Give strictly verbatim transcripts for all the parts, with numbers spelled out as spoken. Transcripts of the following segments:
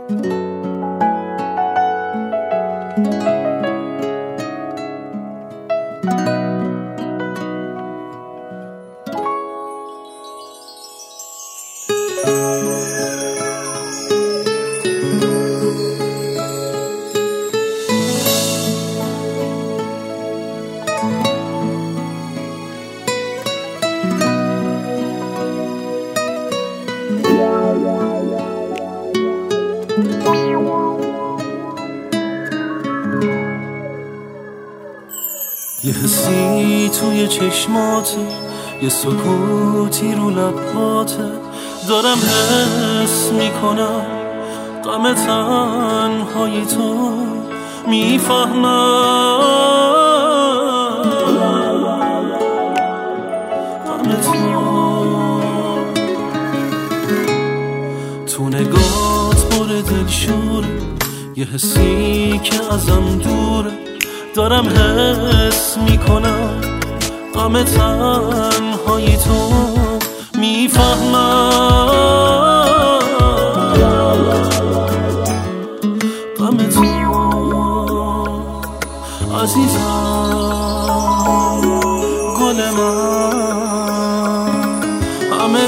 یه حسی توی چشماته، یه سکوتی رو لبهاته، دارم حس میکنم غم تنهایی تو، میفهمم غم تو. تو نگات پر دل شوره، یه حسی که ازم دوره، دارم حس میکنم غم تنهایی تو، میفهمم غم تو. عزیزم گل من، همه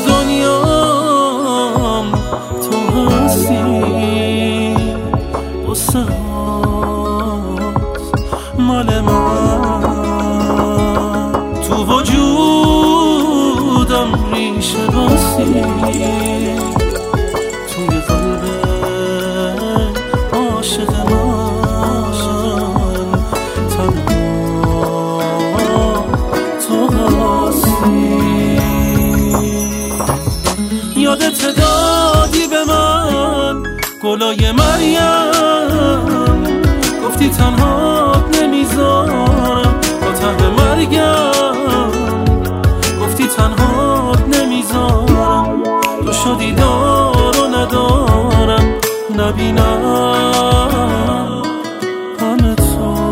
دنیام تو هستی، قصه مال من، تو وجودم ریشه بستی، توی قلب عاشق من، تنها تو هستی. یادت دادی به من گلای مریم، گفتی تنها نمیذارم تا ته مرگم، گفتی تنها نمیذارم، تو شدی دار و ندارم، نبینم همه تو.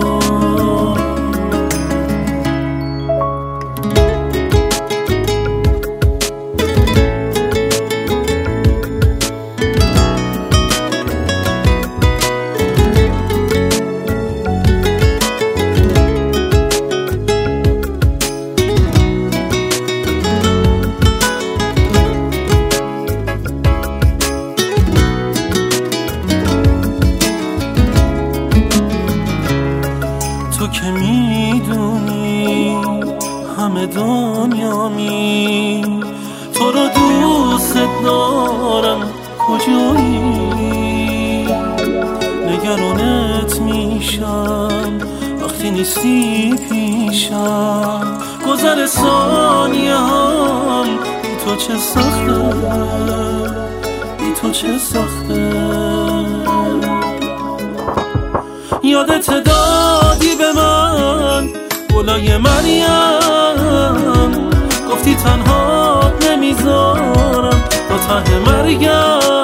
تو که میدونی همه دنیامی، تو رو دوست دارم، کجایی؟ نگرانت میشم وقتی نیستی پیشم، گذر ثانیه هم بی تو چه سخته، بی تو چه سخته. یادت دادی به من گلای مریم، گفتی تنها نمیذارم تا ته مرگم،